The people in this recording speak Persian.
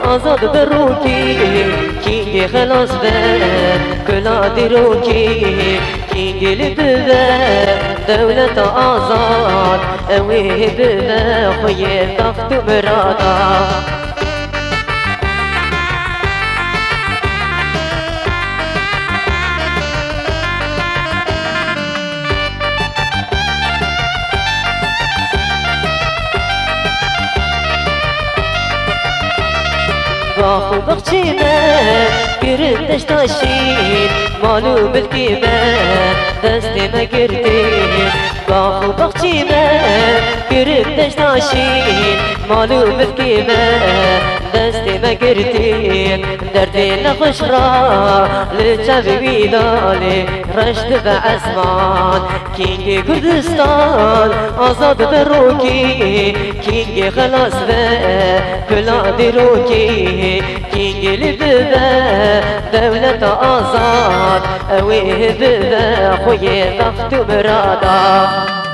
آزاد بروکی کی خلاص به کلادی روکی کی گلی به دولت آزاد اوی به خوی تخت برادا باخو بخشينا قردش تاشين مالو بالكيبة دستي ما قردين باخو بخشينا قردش تاشين مالو بالكيبة دستي ما قردين دردين خشرا لجابي ويدالي رشد بعزمان كينج كردستان آزاد بروكي كينج خلاص بلادي روكي كي لبدا دولة آزاد أويه بدا خوي بخت برادا